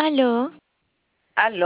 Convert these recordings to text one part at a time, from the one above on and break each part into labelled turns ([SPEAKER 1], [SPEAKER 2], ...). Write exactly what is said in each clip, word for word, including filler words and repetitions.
[SPEAKER 1] Aló,
[SPEAKER 2] Aló,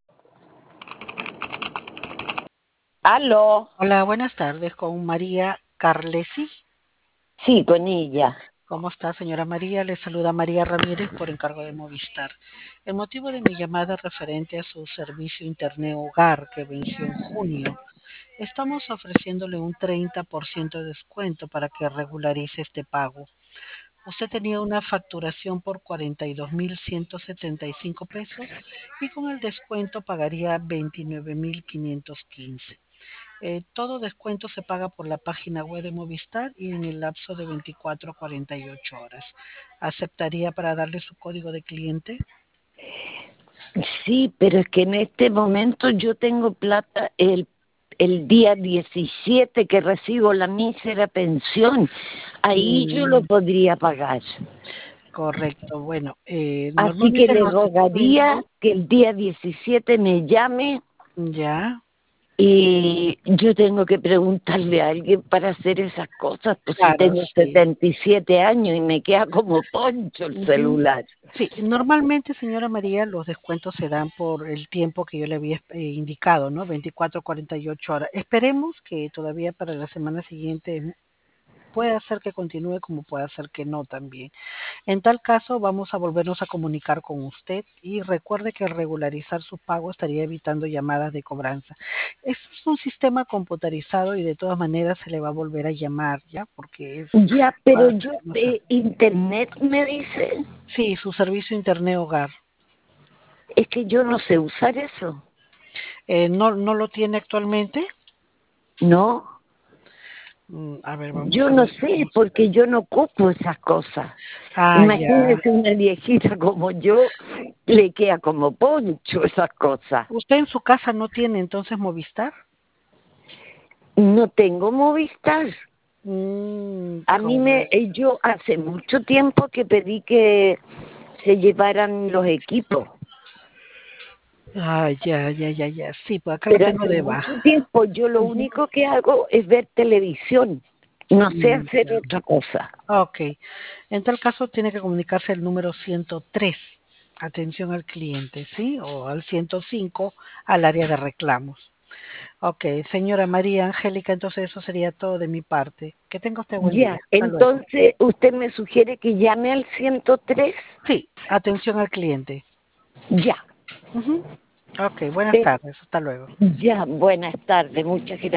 [SPEAKER 2] aló,
[SPEAKER 3] Hola, buenas tardes con María Carlesi.
[SPEAKER 2] sí, con ella.
[SPEAKER 3] ¿Cómo está, señora María? Le saluda María Ramírez por encargo de Movistar. El motivo de mi llamada es referente a su servicio Internet Hogar que venció en junio. Estamos ofreciéndole un treinta por ciento de descuento para que regularice este pago. Usted tenía una facturación por cuarenta y dos mil ciento setenta y cinco pesos y con el descuento pagaría veintinueve mil quinientos quince. Eh, todo descuento se paga por la página web de Movistar y en el lapso de veinticuatro a cuarenta y ocho horas. ¿Aceptaría para darle su código de cliente?
[SPEAKER 2] Sí, pero es que en este momento yo tengo plata el, el día diecisiete que recibo la mísera pensión. Ahí yo lo
[SPEAKER 3] Mm,
[SPEAKER 2] podría pagar.
[SPEAKER 3] correcto. Bueno, eh,
[SPEAKER 2] Así que
[SPEAKER 3] normalmente
[SPEAKER 2] le
[SPEAKER 3] los
[SPEAKER 2] rogaría
[SPEAKER 3] descuentos,
[SPEAKER 2] que el día diecisiete me llame
[SPEAKER 3] ya,
[SPEAKER 2] y yo tengo que preguntarle a alguien para hacer esas cosas, pues si
[SPEAKER 3] claro,
[SPEAKER 2] tengo
[SPEAKER 3] sí.
[SPEAKER 2] setenta y siete años y me queda como poncho el
[SPEAKER 3] Ujú.
[SPEAKER 2] celular.
[SPEAKER 3] Sí, normalmente, señora María, los descuentos se dan por el tiempo que yo le había eh, indicado, ¿no? veinticuatro a cuarenta y ocho horas. Esperemos que todavía para la semana siguiente pueda ser que continúe como pueda ser que no también. En tal caso, vamos a volvernos a comunicar con usted y recuerde que al regularizar su pago estaría evitando llamadas de cobranza. Esto es un sistema computarizado y de todas maneras se le va a volver a llamar, ¿ya? Porque es
[SPEAKER 2] Ya, pero
[SPEAKER 3] para
[SPEAKER 2] yo
[SPEAKER 3] no sé.
[SPEAKER 2] de internet me dice,
[SPEAKER 3] Sí, su servicio Internet Hogar.
[SPEAKER 2] es que yo no sé usar eso,
[SPEAKER 3] Eh, ¿no, no lo tiene actualmente?
[SPEAKER 2] ¿no?
[SPEAKER 3] Mm, a ver, vamos
[SPEAKER 2] Yo
[SPEAKER 3] a
[SPEAKER 2] no
[SPEAKER 3] ver
[SPEAKER 2] sé,
[SPEAKER 3] cómo se
[SPEAKER 2] porque yo no ocupo esas cosas.
[SPEAKER 3] Ah, ya.
[SPEAKER 2] Imagínese una viejita como yo, le queda como poncho esas cosas.
[SPEAKER 3] ¿Usted en su casa no tiene entonces Movistar?
[SPEAKER 2] No tengo Movistar.
[SPEAKER 3] Mm,
[SPEAKER 2] A mí me,
[SPEAKER 3] correcto.
[SPEAKER 2] eh, yo hace mucho tiempo que pedí que se llevaran los equipos,
[SPEAKER 3] Ah, ya, ya, ya, ya. Sí, pues acá lo
[SPEAKER 2] pero
[SPEAKER 3] tengo
[SPEAKER 2] hace
[SPEAKER 3] de
[SPEAKER 2] mucho
[SPEAKER 3] baja.
[SPEAKER 2] tiempo yo lo
[SPEAKER 3] Ujú.
[SPEAKER 2] único que hago es ver televisión, no sé
[SPEAKER 3] Mm,
[SPEAKER 2] hacer
[SPEAKER 3] ya.
[SPEAKER 2] otra cosa.
[SPEAKER 3] Ok. En tal caso tiene que comunicarse al número ciento tres, atención al cliente, ¿sí? O al ciento cinco, al área de reclamos. Ok, señora María Angélica, entonces eso sería todo de mi parte. Que tenga usted buen día.
[SPEAKER 2] Ya,
[SPEAKER 3] Hasta luego.
[SPEAKER 2] entonces usted me sugiere que llame al ciento tres.
[SPEAKER 3] Sí, atención al cliente.
[SPEAKER 2] Ya,
[SPEAKER 3] Ujú. Ok, buenas
[SPEAKER 2] pero
[SPEAKER 3] tardes. Hasta luego.
[SPEAKER 2] ya, buenas tardes, muchas gracias.